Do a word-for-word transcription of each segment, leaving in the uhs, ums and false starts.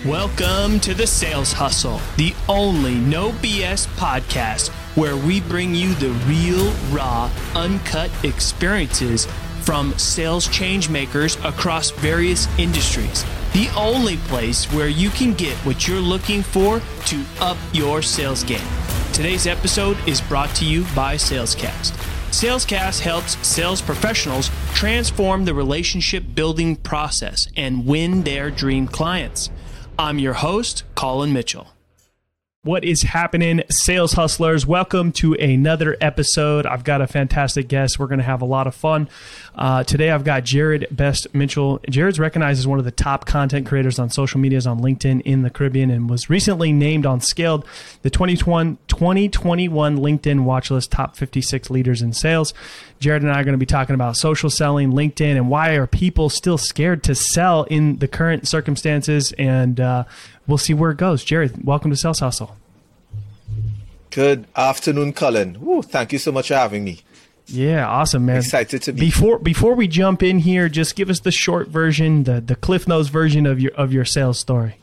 Welcome to the Sales Hustle, the only no B S podcast where we bring you the real, raw, uncut experiences from sales change makers across various industries. The only place where you can get what you're looking for to up your sales game. Today's episode is brought to you by Salescast. Salescast helps sales professionals transform the relationship building process and win their dream clients. I'm your host, Colin Mitchell. What is happening, sales hustlers? Welcome to another episode. I've got a fantastic guest. We're going to have a lot of fun. Uh, today, I've got Jared Best Mitchell. Jared's recognized as one of the top content creators on social medias on LinkedIn in the Caribbean and was recently named on Scaled, the twenty twenty-one LinkedIn Watchlist Top fifty-six Leaders in Sales. Jared and I are going to be talking about social selling, LinkedIn, and why are people still scared to sell in the current circumstances, and uh, we'll see where it goes. Jared, welcome to Sales Hustle. Good afternoon, Colin. Woo, thank you so much for having me. Yeah, awesome, man. Excited to be before before we jump in here. Just give us the short version, the the Cliff Notes version of your of your sales story.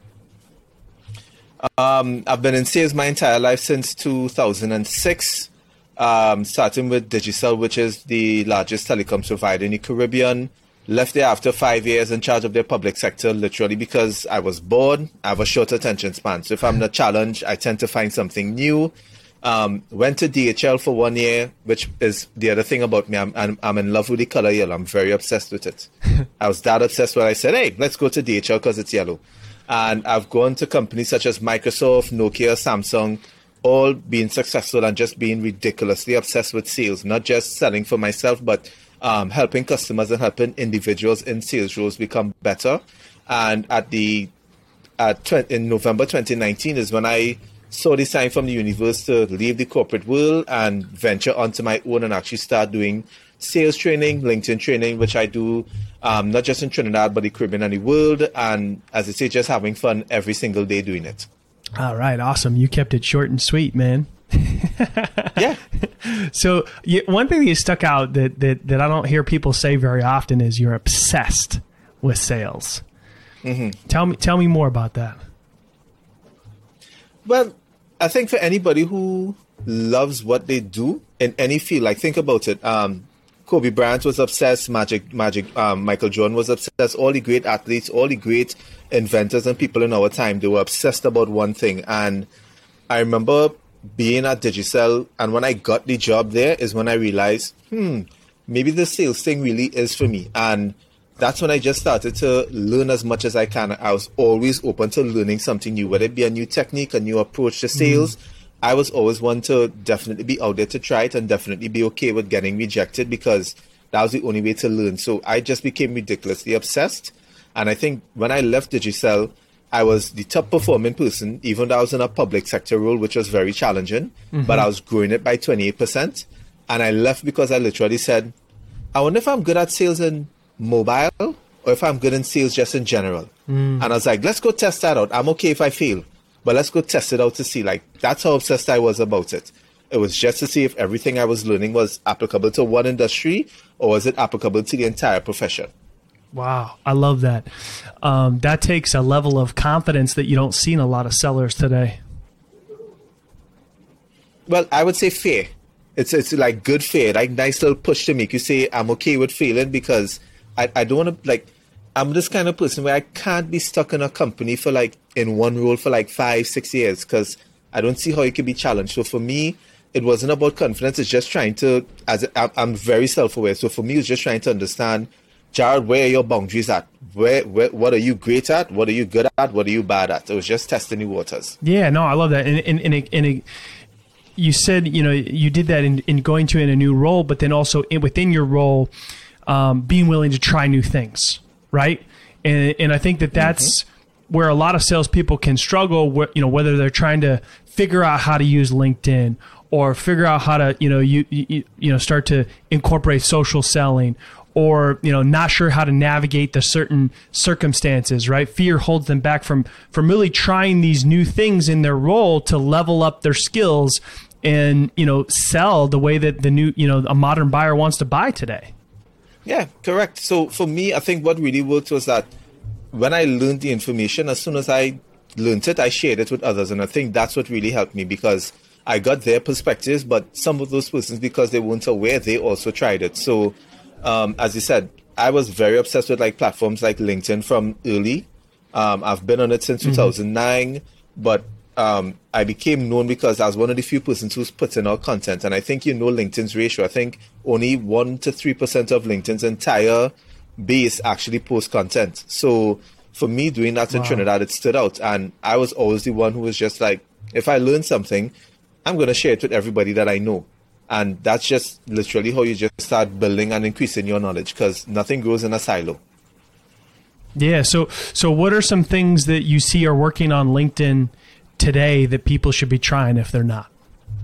Um, I've been in sales my entire life since two thousand six. Um, starting with Digicel, which is the largest telecom provider in the Caribbean. Left there after five years in charge of their public sector, literally because I was bored. I have a short attention span. So if I'm not challenged, I tend to find something new. Um, went to D H L for one year, which is the other thing about me. I'm, I'm, I'm in love with the color yellow. I'm very obsessed with it. I was that obsessed when I said, hey, let's go to D H L because it's yellow. And I've gone to companies such as Microsoft, Nokia, Samsung, all being successful and just being ridiculously obsessed with sales, not just selling for myself, but Um, helping customers and helping individuals in sales roles become better. And at the at tw- in November twenty nineteen is when I saw the sign from the universe to leave the corporate world and venture onto my own and actually start doing sales training, LinkedIn training, which I do um, not just in Trinidad, but the Caribbean and the world. And as I say, just having fun every single day doing it. All right, awesome. You kept it short and sweet, man. Yeah. So you, one thing that stuck out that, that that I don't hear people say very often is you're obsessed with sales. Mm-hmm. Tell me, tell me more about that. Well, I think for anybody who loves what they do in any field, like think about it. Um, Kobe Bryant was obsessed. Magic, Magic, um, Michael Jordan was obsessed. All the great athletes, all the great inventors and people in our time, they were obsessed about one thing. And I remember being at Digicel, and when I got the job there is when I realized, hmm, maybe the sales thing really is for me. And that's when I just started to learn as much as I can. I was always open to learning something new, whether it be a new technique, a new approach to sales. Mm-hmm. I was always one to definitely be out there to try it and definitely be okay with getting rejected because that was the only way to learn. So I just became ridiculously obsessed. And I think when I left Digicel, I was the top performing person, even though I was in a public sector role, which was very challenging, mm-hmm. but I was growing it by twenty-eight percent. And I left because I literally said, I wonder if I'm good at sales in mobile or if I'm good in sales just in general. Mm. And I was like, let's go test that out. I'm okay if I fail, but let's go test it out to see. Like, that's how obsessed I was about it. It was just to see if everything I was learning was applicable to one industry or was it applicable to the entire profession. Wow, I love that. Um, that takes a level of confidence that you don't see in a lot of sellers today. Well, I would say fear. It's it's like good fear, like nice little push to make you say, I'm okay with failing because I, I don't want to, like, I'm this kind of person where I can't be stuck in a company for like, in one role for like five, six years because I don't see how it can be challenged. So for me, it wasn't about confidence. It's just trying to, as a, I'm very self-aware. So for me, it's just trying to understand, Jared, where are your boundaries at? Where, where, what are you great at? What are you good at? What are you bad at? It was just testing the waters. Yeah, no, I love that. And, and, and, it, and it, you said, you know, you did that in, in going to in a new role, but then also in, within your role, um, being willing to try new things, right? And and I think that that's mm-hmm. where a lot of salespeople can struggle. Where, you know, whether they're trying to figure out how to use LinkedIn or figure out how to, you know, you you, you know, start to incorporate social selling. Or, you know, not sure how to navigate the certain circumstances, right? Fear holds them back from, from really trying these new things in their role to level up their skills and, you know, sell the way that the new, you know, a modern buyer wants to buy today. Yeah, correct. So for me, I think what really worked was that when I learned the information, as soon as I learned it, I shared it with others. And I think that's what really helped me, because I got their perspectives, but some of those persons, because they weren't aware, they also tried it. So, um, as you said, I was very obsessed with like platforms like LinkedIn from early. Um, I've been on it since mm-hmm. two thousand nine, but um, I became known because I was one of the few persons who's putting out content. And I think you know LinkedIn's ratio. I think only one to three percent of LinkedIn's entire base actually post content. So for me doing that in wow. Trinidad, it stood out. And I was always the one who was just like, if I learn something, I'm going to share it with everybody that I know. And that's just literally how you just start building and increasing your knowledge, because nothing grows in a silo. Yeah. So, so what are some things that you see are working on LinkedIn today that people should be trying if they're not?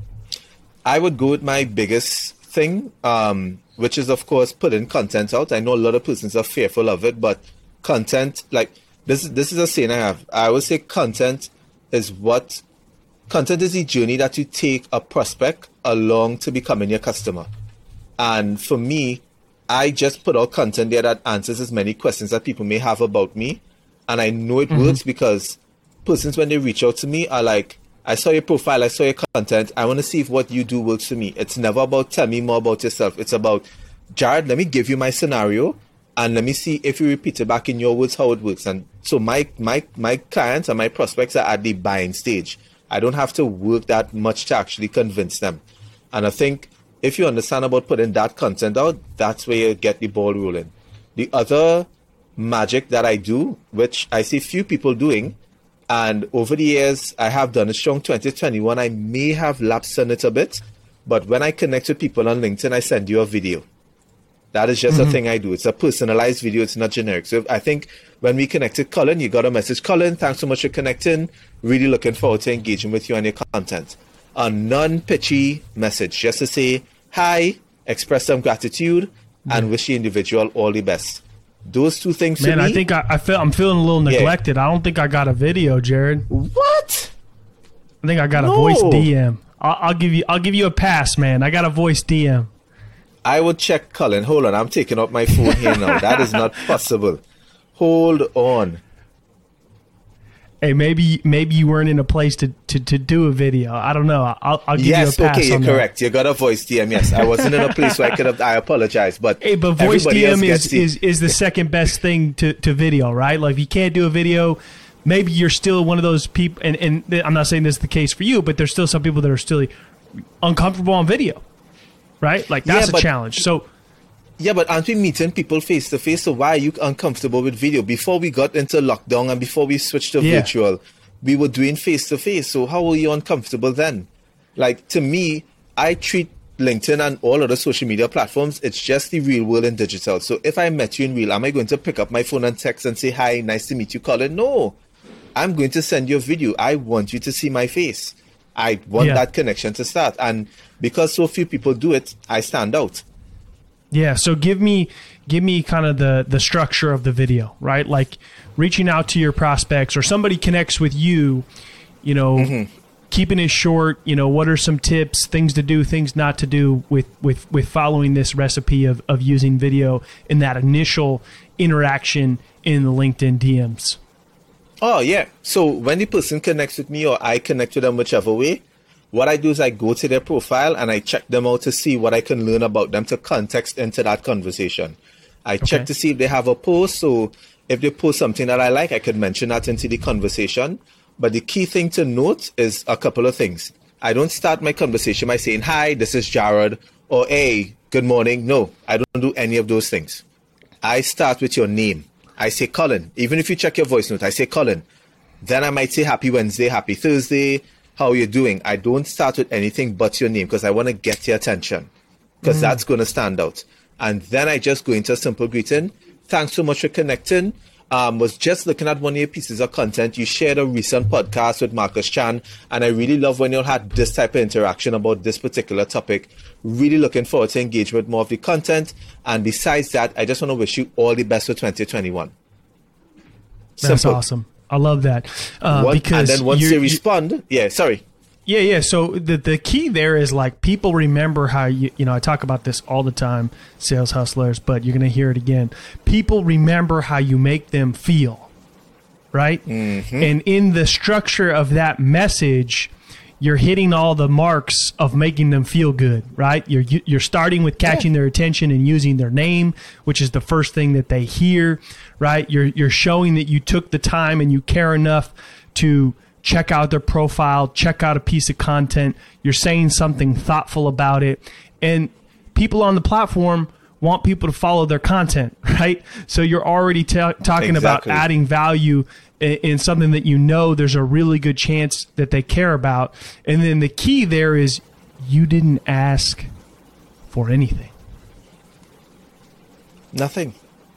I would go with my biggest thing, um, which is, of course, putting content out. I know a lot of persons are fearful of it, but content, like this, this is a saying I have. I always say content is what Content is the journey that you take a prospect along to becoming your customer. And for me, I just put out content there that answers as many questions that people may have about me. And I know it mm-hmm. works because persons, when they reach out to me, are like, I saw your profile, I saw your content, I want to see if what you do works for me. It's never about tell me more about yourself. It's about, Jared, let me give you my scenario and let me see if you repeat it back in your words how it works. And so my my my clients and my prospects are at the buying stage. I don't have to work that much to actually convince them. And I think if you understand about putting that content out, that's where you get the ball rolling. The other magic that I do, which I see few people doing, and over the years I have done it strong twenty twenty-one, I may have lapsed on it a bit, but when I connect with people on LinkedIn, I send you a video. That is just mm-hmm. a thing I do. It's a personalized video. It's not generic. So I think when we connected, Colin, you got a message. Colin, thanks so much for connecting. Really looking forward to engaging with you on your content. A non-pitchy message, just to say hi, express some gratitude, mm-hmm. and wish the individual all the best. Those two things Man, for me. I think I, I feel I'm feeling a little neglected. Yeah. I don't think I got a video, Jared. What? I think I got no. a voice D M. I'll, I'll give you. I'll give you a pass, man. I got a voice D M. I would check Colin. Hold on, I'm taking up my phone here now. That is not possible. Hold on. Hey, maybe maybe you weren't in a place to, to, to do a video. I don't know. I'll, I'll give yes, you a pass. Yes, okay, on you're that. correct. You got a voice D M. Yes, I wasn't in a place where I could have. I apologize, but hey, but voice D M is, is is the second best thing to, to video, right? Like if you can't do a video, maybe you're still one of those people. And, and I'm not saying this is the case for you, but there's still some people that are still uncomfortable on video, right? Like that's yeah, but, a challenge. So. Yeah, but aren't we meeting people face to face? So why are you uncomfortable with video? Before we got into lockdown and before we switched to yeah. virtual, we were doing face to face. So how were you uncomfortable then? Like, to me, I treat LinkedIn and all other social media platforms, it's just the real world in digital. So if I met you in real, am I going to pick up my phone and text and say, hi, nice to meet you, Colin? No, I'm going to send you a video. I want you to see my face. I want yeah. that connection to start. And because so few people do it, I stand out. Yeah, so give me give me kind of the, the structure of the video, right? Like reaching out to your prospects or somebody connects with you, you know, mm-hmm. keeping it short, you know, what are some tips, things to do, things not to do with, with, with following this recipe of, of using video in that initial interaction in the LinkedIn D Ms? Oh, yeah. So when the person connects with me or I connect with them whichever way, what I do is I go to their profile and I check them out to see what I can learn about them to context into that conversation. I okay. check to see if they have a post. So if they post something that I like, I could mention that into the conversation. But the key thing to note is a couple of things. I don't start my conversation by saying, hi, this is Jared, or hey, good morning. No, I don't do any of those things. I start with your name. I say Colin. Even if you check your voice note, I say Colin. Then I might say happy Wednesday, happy Thursday. How are you doing? I don't start with anything but your name because I want to get your attention because mm. that's going to stand out. And then I just go into a simple greeting. Thanks so much for connecting. Um, was just looking at one of your pieces of content. You shared a recent podcast with Marcus Chan, and I really love when you had this type of interaction about this particular topic. Really looking forward to engage with more of the content. And besides that, I just want to wish you all the best for twenty twenty-one. That's simple. Awesome. I love that. Uh, One, because and then once you respond, yeah, sorry. Yeah, yeah. So the the key there is like people remember how you, you know, I talk about this all the time, sales hustlers, but you're going to hear it again. People remember how you make them feel, right? Mm-hmm. And in the structure of that message, you're hitting all the marks of making them feel good, right? You're you're starting with catching their attention and using their name, which is the first thing that they hear, right? You're you're showing that you took the time and you care enough to check out their profile, check out a piece of content. You're saying something thoughtful about it. And people on the platform want people to follow their content, right? So you're already ta- talking Exactly. about adding value in, in something that you know there's a really good chance that they care about. And then the key there is you didn't ask for anything. Nothing.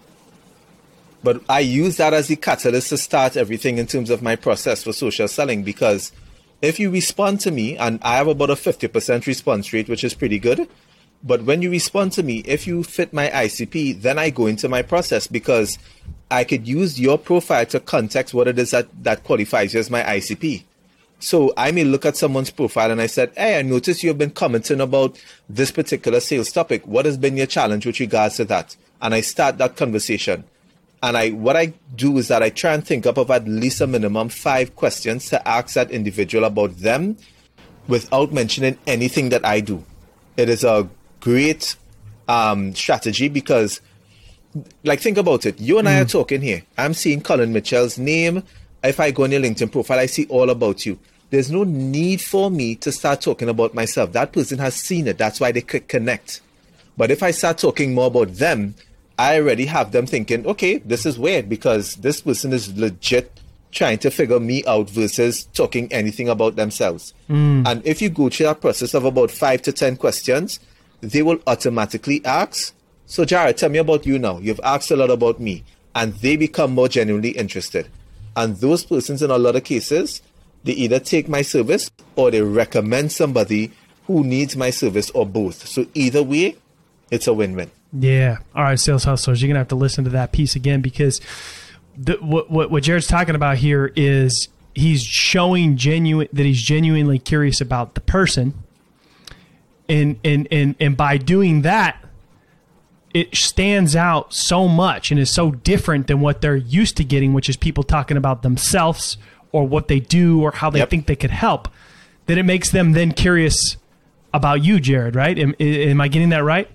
But I use that as the catalyst to start everything in terms of my process for social selling, because if you respond to me, and I have about a fifty percent response rate, which is pretty good, but when you respond to me, if you fit my I C P, then I go into my process, because I could use your profile to context what it is that, that qualifies you as my I C P. So I may look at someone's profile and I said, hey, I noticed you've been commenting about this particular sales topic. What has been your challenge with regards to that? And I start that conversation. And I, what I do is that I try and think up of at least a minimum five questions to ask that individual about them without mentioning anything that I do. It is a great um, strategy because, like, think about it. You and mm. I are talking here. I'm seeing Colin Mitchell's name. If I go on your LinkedIn profile, I see all about you. There's no need for me to start talking about myself. That person has seen it. That's why they click connect. But if I start talking more about them, I already have them thinking, okay, this is weird because this person is legit trying to figure me out versus talking anything about themselves. Mm. And if you go through that process of about five to ten questions, they will automatically ask, so Jared, tell me about you now. You've asked a lot about me. And they become more genuinely interested. And those persons, in a lot of cases, they either take my service or they recommend somebody who needs my service, or both. So either way, it's a win-win. Yeah. All right, sales hustlers, you're going to have to listen to that piece again, because the, what, what what Jared's talking about here is he's showing genuine that he's genuinely curious about the person. And, and, and, and by doing that, it stands out so much and is so different than what they're used to getting, which is people talking about themselves or what they do or how they Yep. think they could help, that it makes them then curious about you, Jared, right? Am, am I getting that right?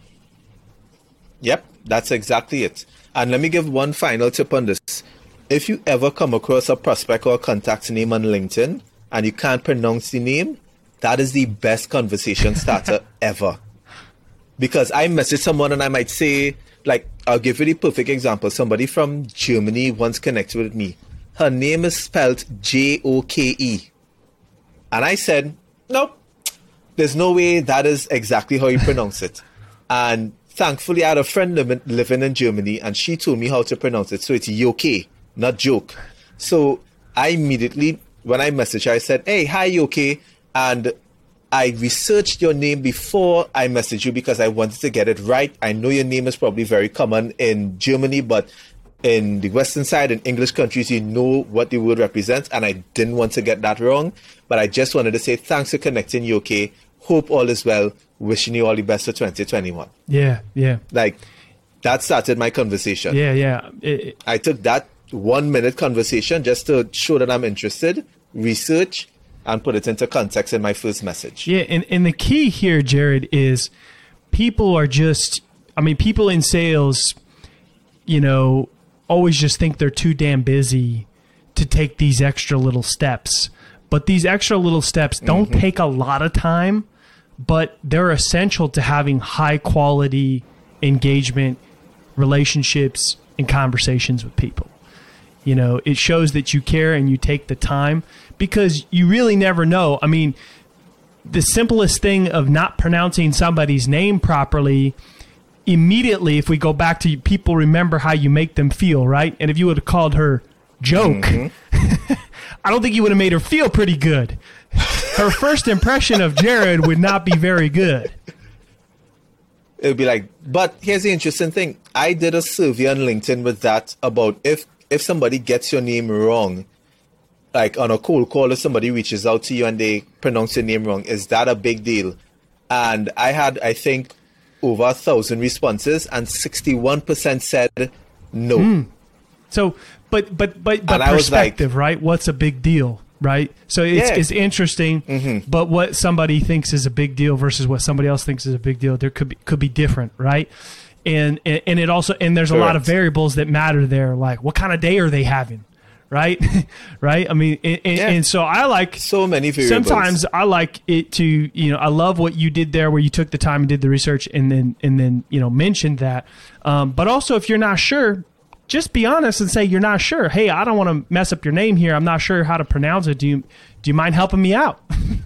Yep, that's exactly it. And let me give one final tip on this. If you ever come across a prospect or a contact name on LinkedIn and you can't pronounce the name, that is the best conversation starter ever. Because I message someone and I might say, like, I'll give you the perfect example. Somebody from Germany once connected with me. Her name is spelled J O K E. And I said, nope, there's no way that is exactly how you pronounce it. And thankfully, I had a friend living, living in Germany, and she told me how to pronounce it. So it's Yoke, not joke. So I immediately, when I messaged her, I said, hey, hi, Yoke. And I researched your name before I messaged you because I wanted to get it right. I know your name is probably very common in Germany, but in the Western side, in English countries, you know what the word represents. And I didn't want to get that wrong. But I just wanted to say thanks for connecting, Yoke. Hope all is well. Wishing you all the best for twenty twenty-one. Yeah, yeah. Like, that started my conversation. Yeah, yeah. It, it, I took that one minute conversation just to show that I'm interested, research, and put it into context in my first message. Yeah, and, and the key here, Jared, is people are just, I mean, people in sales, you know, always just think they're too damn busy to take these extra little steps. But these extra little steps don't mm-hmm. take a lot of time, but they're essential to having high quality engagement, relationships, and conversations with people. You know, it shows that you care and you take the time, because you really never know. I mean, the simplest thing of not pronouncing somebody's name properly, immediately, if we go back to people remember how you make them feel, right? And if you would have called her Joke, mm-hmm. I don't think you would have made her feel pretty good. Her first impression of Jared would not be very good. It would be like, but here's the interesting thing. I did a survey on LinkedIn with that about if, if somebody gets your name wrong, like on a cold call, if somebody reaches out to you and they pronounce your name wrong, is that a big deal? And I had, I think, over a thousand responses, and sixty-one percent said no. Mm. So but but but but And perspective, like, right? What's a big deal, right? So it's Yeah. it's interesting, Mm-hmm. but what somebody thinks is a big deal versus what somebody else thinks is a big deal, there could be could be different, right? And and, and it also and there's a lot of Correct. variables that matter there, like what kind of day are they having, right? Right? I mean, and, and, Yeah. and so I like So many variables. sometimes I like it to, you know, I love what you did there where you took the time and did the research and then and then you know mentioned that. Um, but also, if you're not sure, just be honest and say you're not sure. Hey, I don't want to mess up your name here. I'm not sure how to pronounce it. Do you do you mind helping me out?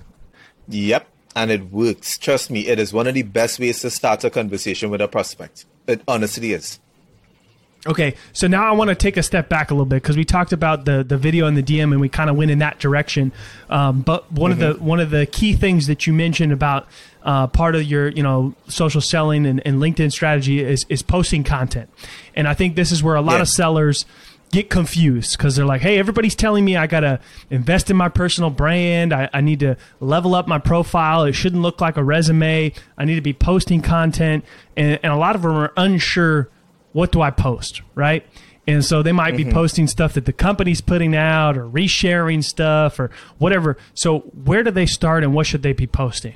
Yep. And it works. Trust me, it is one of the best ways to start a conversation with a prospect. It honestly is. Okay, so now I want to take a step back a little bit because we talked about the the video and the D M and we kind of went in that direction. Um, but one Mm-hmm. of the one of the key things that you mentioned about uh, part of your you know social selling and, and LinkedIn strategy is is posting content, and I think this is where a lot Yeah. of sellers get confused because they're like, hey, everybody's telling me I got to invest in my personal brand. I, I need to level up my profile. It shouldn't look like a resume. I need to be posting content. And, and a lot of them are unsure, what do I post, right? And so they might be posting stuff that the company's putting out or resharing stuff or whatever. So where do they start and what should they be posting?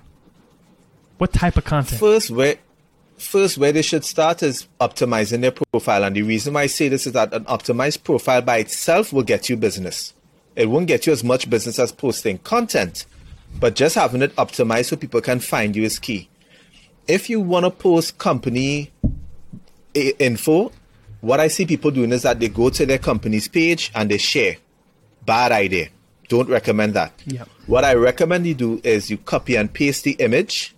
What type of content? First, where first where they should start is optimizing their profile. And the reason why I say this is that an optimized profile by itself will get you business. It won't get you as much business as posting content, but just having it optimized so people can find you is key. If you want to post company i- info, what I see people doing is that they go to their company's page and they share. Bad idea. Don't recommend that. Yep. What I recommend you do is you copy and paste the image,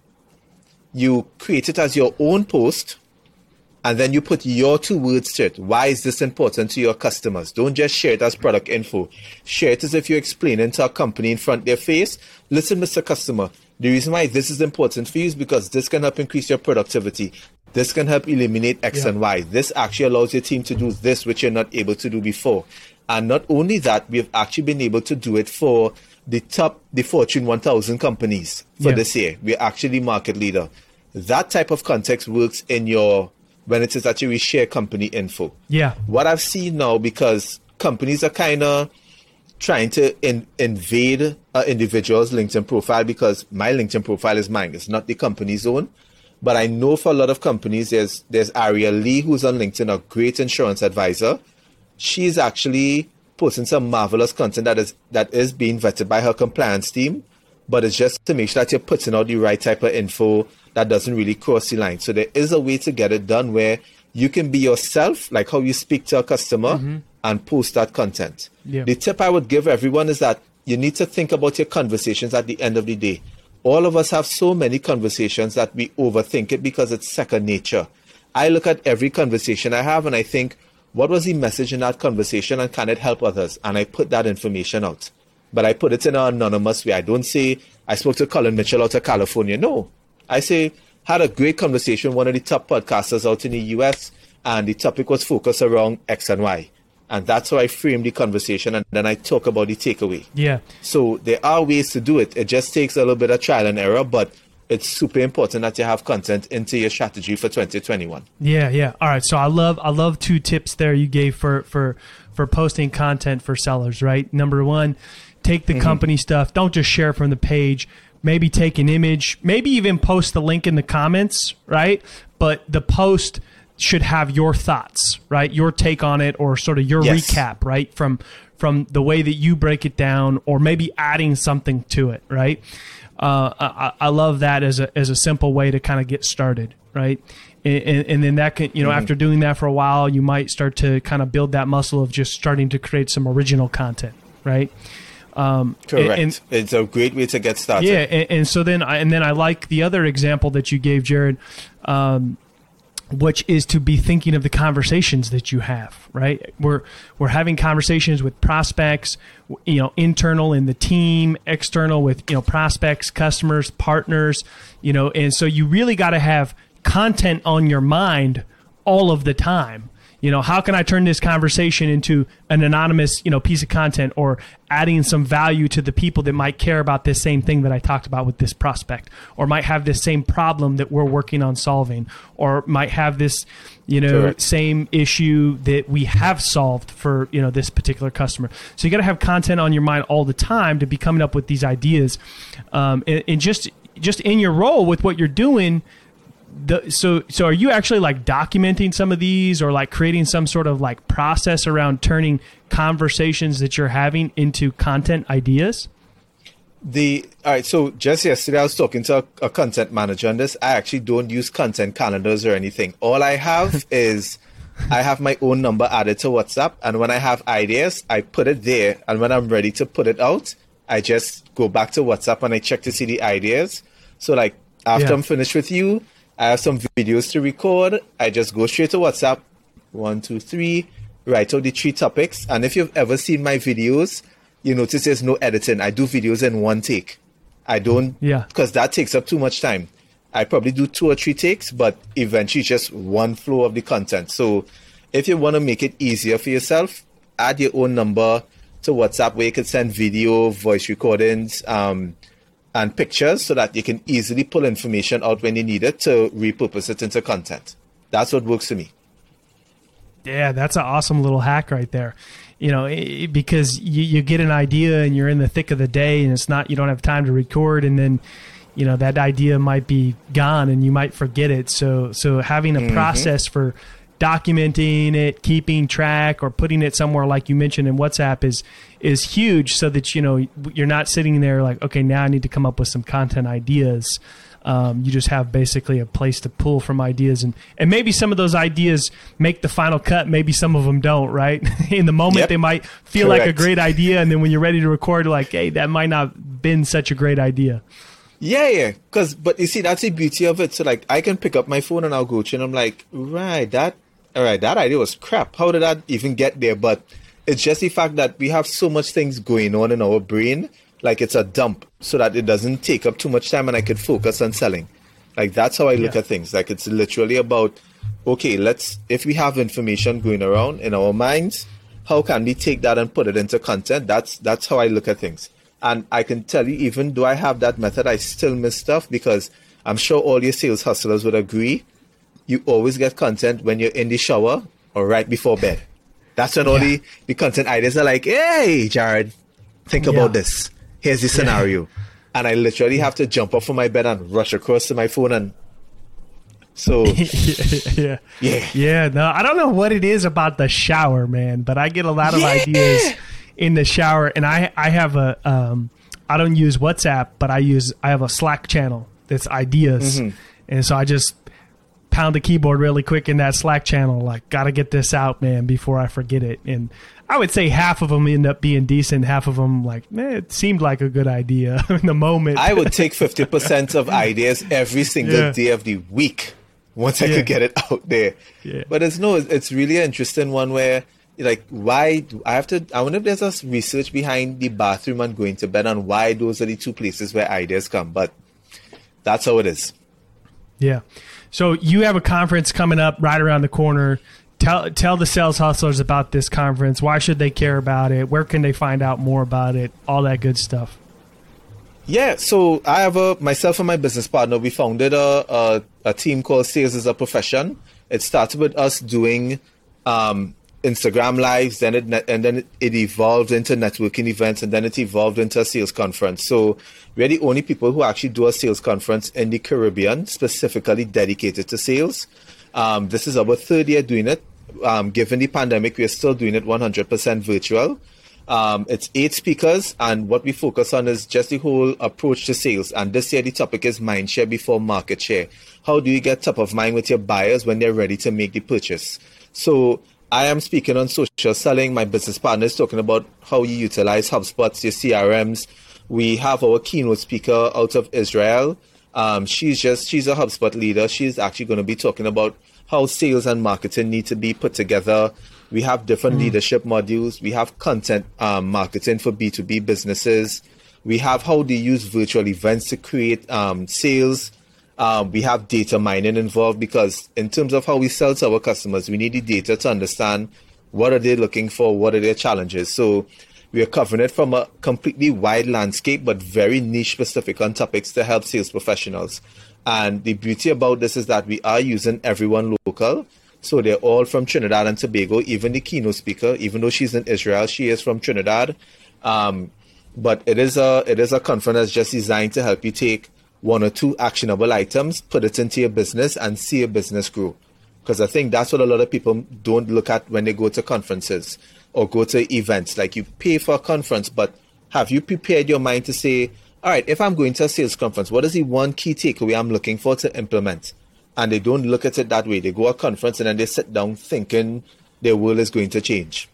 you create it as your own post, and then you put your two words to it. Why is this important to your customers? Don't just share it as product info. Share it as if you're explaining to a company in front of their face. Listen, Mister Customer, the reason why this is important for you is because this can help increase your productivity. This can help eliminate X Yeah. and Y. This actually allows your team to do this, which you're not able to do before. And not only that, we have actually been able to do it for the top, the Fortune one thousand companies for Yeah. this year. We're actually market leader. That type of context works in your, when it is that you share company info. Yeah. What I've seen now, because companies are kind of trying to in, invade an individual's LinkedIn profile, because my LinkedIn profile is mine. It's not the company's own. But I know for a lot of companies, there's there's Ariel Lee, who's on LinkedIn, a great insurance advisor. She's actually posting some marvelous content that is that is being vetted by her compliance team. But it's just to make sure that you're putting out the right type of info that doesn't really cross the line. So there is a way to get it done where you can be yourself, like how you speak to a customer, mm-hmm. and post that content. Yeah. The tip I would give everyone is that you need to think about your conversations at the end of the day. All of us have so many conversations that we overthink it because it's second nature. I look at every conversation I have and I think, what was the message in that conversation and can it help others? And I put that information out. But I put it in an anonymous way. I don't say, I spoke to Colin Mitchell out of California. No. I say, had a great conversation with one of the top podcasters out in the U S, and the topic was focused around X and Y. And that's how I frame the conversation, and then I talk about the takeaway. Yeah. So there are ways to do it. It just takes a little bit of trial and error, but it's super important that you have content into your strategy for twenty twenty-one. Yeah, yeah. All right. So I love I love two tips there you gave for for for posting content for sellers, right? Number one, take the mm-hmm. company stuff. Don't just share from the page. Maybe take an image, maybe even post the link in the comments, right? But the post should have your thoughts, right? Your take on it, or sort of your yes. recap, right? From from the way that you break it down, or maybe adding something to it, right? Uh, I, I love that as a as a simple way to kind of get started, right? And, and, and then that can, you know, mm-hmm. after doing that for a while, you might start to kind of build that muscle of just starting to create some original content, right? Um, Correct. And, it's a great way to get started. Yeah, and, and so then, I, and then I like the other example that you gave, Jared, um, which is to be thinking of the conversations that you have. Right, we're we're having conversations with prospects, you know, internal in the team, external with you know prospects, customers, partners, you know, and so you really got to have content on your mind all of the time. You know, how can I turn this conversation into an anonymous, you know, piece of content, or adding some value to the people that might care about this same thing that I talked about with this prospect, or might have this same problem that we're working on solving, or might have this, you know, Correct. same issue that we have solved for, you know, this particular customer. So you got to have content on your mind all the time to be coming up with these ideas. Um, and, and just, just in your role with what you're doing, The, so so are you actually like documenting some of these, or like creating some sort of like process around turning conversations that you're having into content ideas? The all right, so just yesterday I was talking to a, a content manager on this. I actually don't use content calendars or anything. All I have is I have my own number added to WhatsApp, and when I have ideas, I put it there, and when I'm ready to put it out, I just go back to WhatsApp and I check to see the ideas. So like after yeah. I'm finished with you, I have some videos to record. I just go straight to WhatsApp, one, two, three, write out the three topics. And if you've ever seen my videos, you notice there's no editing. I do videos in one take. I don't, yeah, because that takes up too much time. I probably do two or three takes, but eventually just one flow of the content. So if you want to make it easier for yourself, add your own number to WhatsApp where you can send video, voice recordings, um, and pictures, so that you can easily pull information out when you need it to repurpose it into content. That's what works for me. Yeah, that's an awesome little hack right there. You know, it, because you, you get an idea and you're in the thick of the day, and it's not, you don't have time to record, and then, you know, that idea might be gone and you might forget it. So, so having a mm-hmm. process for documenting it, keeping track, or putting it somewhere like you mentioned in WhatsApp is is huge, so that, you know, you're not sitting there like, okay, now I need to come up with some content ideas. Um, you just have basically a place to pull from ideas, and, and maybe some of those ideas make the final cut. Maybe some of them don't, right? In the moment, yep. they might feel Correct. like a great idea, and then when you're ready to record, like, hey, that might not have been such a great idea. Yeah, yeah. Cause, but you see, that's the beauty of it. So like, I can pick up my phone and I'll go to, and I'm like, right, that, all right, that idea was crap. How did that even get there? But it's just the fact that we have so much things going on in our brain, like it's a dump, so that it doesn't take up too much time and I could focus on selling. Like, that's how I look yeah. at things. Like, it's literally about, okay, let's, if we have information going around in our minds, how can we take that and put it into content? That's, that's how I look at things. And I can tell you, even though I have that method, I still miss stuff, because I'm sure all your sales hustlers would agree. You always get content when you're in the shower or right before bed. That's when yeah. all the, the content ideas are like, hey, Jared, think yeah. about this. Here's the scenario. Yeah. And I literally have to jump up from my bed and rush across to my phone. And so, yeah. Yeah. Yeah. No, I don't know what it is about the shower, man, but I get a lot of yeah. ideas in the shower. And I, I have a, um, I don't use WhatsApp, but I use, I have a Slack channel that's ideas. Mm-hmm. And so I just pound the keyboard really quick in that Slack channel, like, gotta get this out, man, before I forget it. And I would say half of them end up being decent, half of them like, eh, it seemed like a good idea in the moment. I would take fifty percent of ideas every single yeah. day of the week once I yeah. could get it out there. Yeah. But it's no, it's really an interesting one where, like, why do I have to, I wonder if there's a research behind the bathroom and going to bed, and why those are the two places where ideas come. But that's how it is. Yeah. So you have a conference coming up right around the corner. Tell tell the sales hustlers about this conference. Why should they care about it? Where can they find out more about it? All that good stuff. Yeah, so I have a myself and my business partner. We founded a a, a team called Sales is a Profession. It started with us doing um, Instagram lives, then it and then it evolved into networking events, and then it evolved into a sales conference. So we're the only people who actually do a sales conference in the Caribbean, specifically dedicated to sales. Um, this is our third year doing it. Um, given the pandemic, we're still doing it one hundred percent virtual. Um, it's eight speakers, and what we focus on is just the whole approach to sales. And this year, the topic is mind share before market share. How do you get top of mind with your buyers when they're ready to make the purchase? So I am speaking on social selling. My business partner is talking about how you utilize HubSpot, your C R Ms. We have our keynote speaker out of Israel. Um, she's just, she's a HubSpot leader. She's actually going to be talking about how sales and marketing need to be put together. We have different mm. leadership modules. We have content um, marketing for B two B businesses. We have how they use virtual events to create um, sales. Um, we have data mining involved because in terms of how we sell to our customers, we need the data to understand what are they looking for, what are their challenges. So we are covering it from a completely wide landscape, but very niche specific on topics to help sales professionals. And the beauty about this is that we are using everyone local. So they're all from Trinidad and Tobago, even the keynote speaker, even though she's in Israel, she is from Trinidad. Um, but it is a it is a conference that's just designed to help you take one or two actionable items, put it into your business and see your business grow. Because I think that's what a lot of people don't look at when they go to conferences or go to events. Like, you pay for a conference, but have you prepared your mind to say, all right, if I'm going to a sales conference, what is the one key takeaway I'm looking for to implement? And they don't look at it that way. They go to a conference and then they sit down thinking their world is going to change.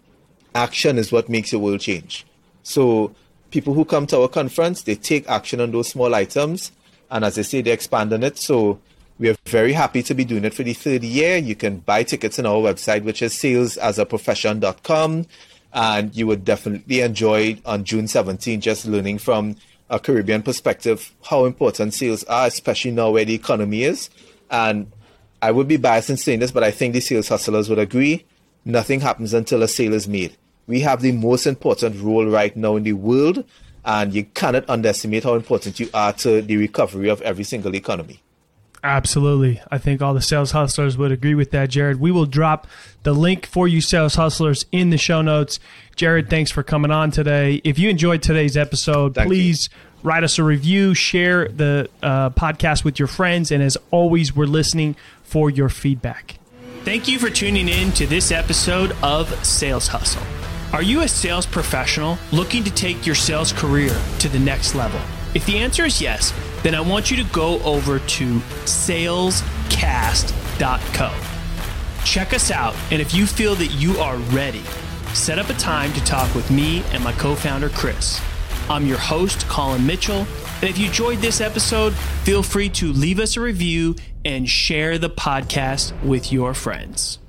Action is what makes your world change. So people who come to our conference, they take action on those small items. And as I say, they expand on it. So we are very happy to be doing it for the third year. You can buy tickets on our website, which is sales as a profession dot com. And you would definitely enjoy on June seventeenth, just learning from a Caribbean perspective how important sales are, especially now where the economy is. And I would be biased in saying this, but I think the sales hustlers would agree. Nothing happens until a sale is made. We have the most important role right now in the world, and you cannot underestimate how important you are to the recovery of every single economy. Absolutely. I think all the sales hustlers would agree with that, Jared. We will drop the link for you sales hustlers in the show notes. Jared, thanks for coming on today. If you enjoyed today's episode, Thank please you. write us a review, share the uh, podcast with your friends, and as always, we're listening for your feedback. Thank you for tuning in to this episode of Sales Hustle. Are you a sales professional looking to take your sales career to the next level? If the answer is yes, then I want you to go over to sales cast dot co. Check us out, and if you feel that you are ready, set up a time to talk with me and my co-founder, Chris. I'm your host, Colin Mitchell, and if you enjoyed this episode, feel free to leave us a review and share the podcast with your friends.